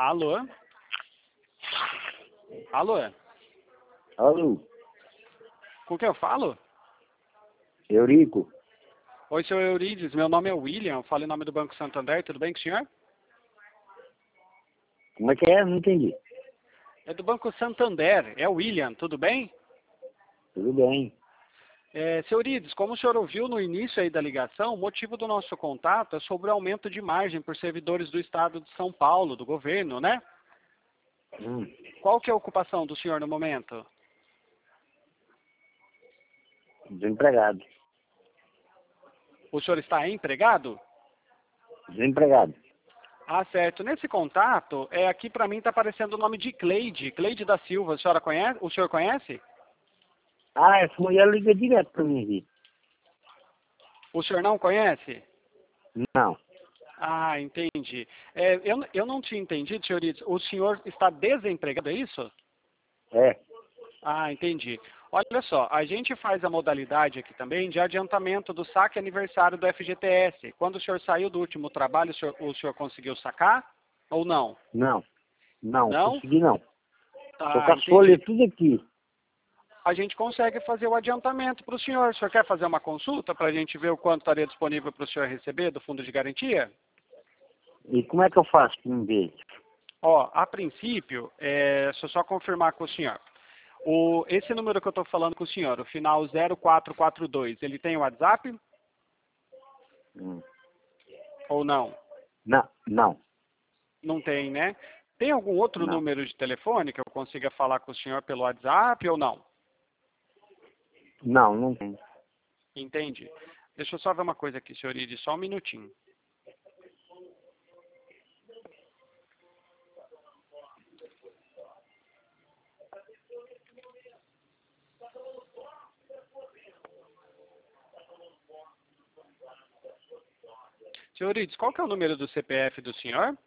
Alô? Alô? Alô, Com quem eu falo? Eurico. Oi, seu Eurides, meu nome é William, falo em nome do Banco Santander, tudo bem com o senhor? Como é que é? Não entendi. É do Banco Santander, é o William, tudo bem? Tudo bem. Seu Eurides, como o senhor ouviu no início aí da ligação, o motivo do nosso contato é sobre o aumento de margem por servidores do Estado de São Paulo, do governo, né? Qual que é a ocupação do senhor no momento? Desempregado. O senhor está empregado? Desempregado. Ah, certo. Nesse contato, aqui para mim está aparecendo o nome de Cleide da Silva. A senhora conhece? O senhor conhece? Ah, essa mulher liga direto pra mim aqui. O senhor não conhece? Não. Ah, entendi. Eu não tinha entendido, senhor Ides. O senhor está desempregado, é isso? É. Ah, entendi. Olha só, a gente faz a modalidade aqui também de adiantamento do saque aniversário do FGTS. Quando o senhor saiu do último trabalho, o senhor conseguiu sacar ou não? Não. Não, Não? consegui não. Tô com Ah, as folhas entendi. tudo aqui. A gente consegue fazer o adiantamento para o senhor. O senhor quer fazer uma consulta para a gente ver o quanto estaria disponível para o senhor receber do fundo de garantia? E como é que eu faço pra me ver? Ó, a princípio, deixa eu só confirmar com o senhor. Esse número que eu estou falando com o senhor, o final 0442, ele tem o WhatsApp Hum. ou não? Não, não, Não tem, né? Tem algum outro não. número de telefone que eu consiga falar com o senhor pelo WhatsApp ou não? Não, não tem. Entende? Deixa eu só ver uma coisa aqui, senhor Iris, só um minutinho. Senhor Iris, qual que é o número do CPF do senhor?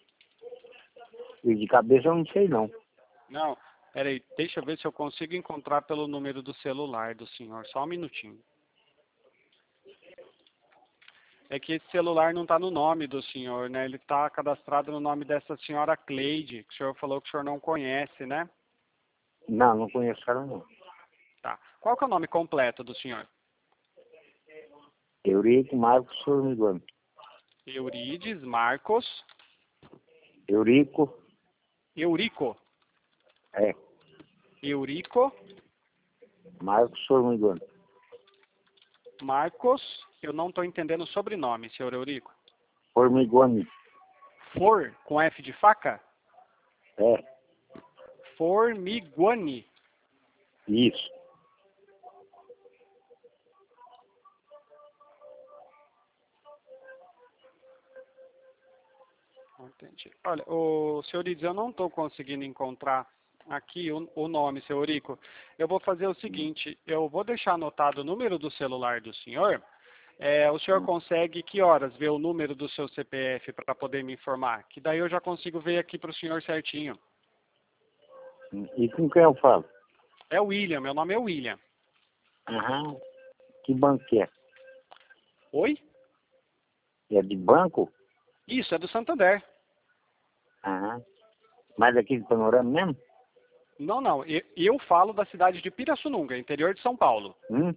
E de cabeça eu não sei não. Não, peraí, deixa eu ver se eu consigo encontrar pelo número do celular do senhor, só um minutinho. É que esse celular não está no nome do senhor, né? Ele está cadastrado no nome dessa senhora Cleide, que o senhor falou que o senhor não conhece, né? Não, não conheço ela não. Tá. Qual que é o nome completo do senhor? Eurico Marcos Formigoni. Eurides Marcos Eurico, Eurico. é, Eurico Marcos Formigoni. Marcos. Eu não estou entendendo o sobrenome, senhor Eurico. Formigoni. For, com F de faca? É, Formigoni. isso. Entendi. Olha, o senhor Ides, eu não estou conseguindo encontrar aqui o nome, seu Eurico. Eu vou fazer o seguinte, eu vou deixar anotado o número do celular do senhor. O senhor consegue, que horas, ver o número do seu CPF para poder me informar? Que daí eu já consigo ver aqui para o senhor certinho. E com quem eu falo? É o William, meu nome é William. Aham. Que banco que é? Oi? É de banco? Isso, é do Santander. Aham. Mas aqui de Panorama mesmo? Não, não, eu falo da cidade de Pirassununga, interior de São Paulo.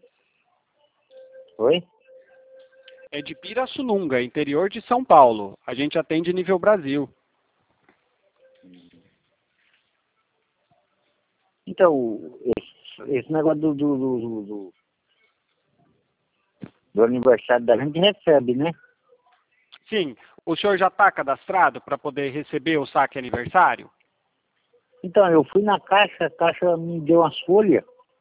Oi? É de Pirassununga, interior de São Paulo. A gente atende nível Brasil. Então, esse negócio do aniversário da gente recebe, né? Sim, o senhor já está cadastrado para poder receber o saque aniversário? Então, eu fui na caixa, a caixa me deu umas folhas,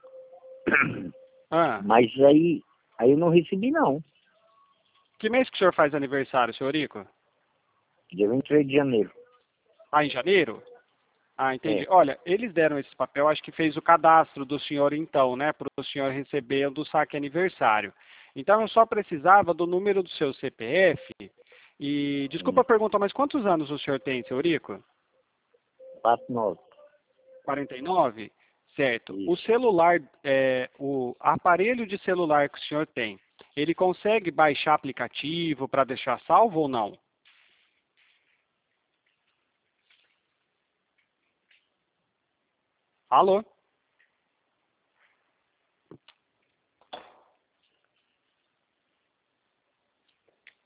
Ah, mas aí eu não recebi não. que mês que o senhor faz aniversário, senhor Ico? Dia 23 de janeiro. Ah, em janeiro? Ah, entendi. É. Olha, eles deram esse papel, acho que fez o cadastro do senhor então, né, para o senhor receber do saque aniversário. Então eu só precisava do número do seu CPF e, desculpa a pergunta, mas quantos anos o senhor tem, senhor Ico? 49. 49? Certo. O Isso. celular, o aparelho de celular que o senhor tem, ele consegue baixar aplicativo para deixar salvo ou não? Alô?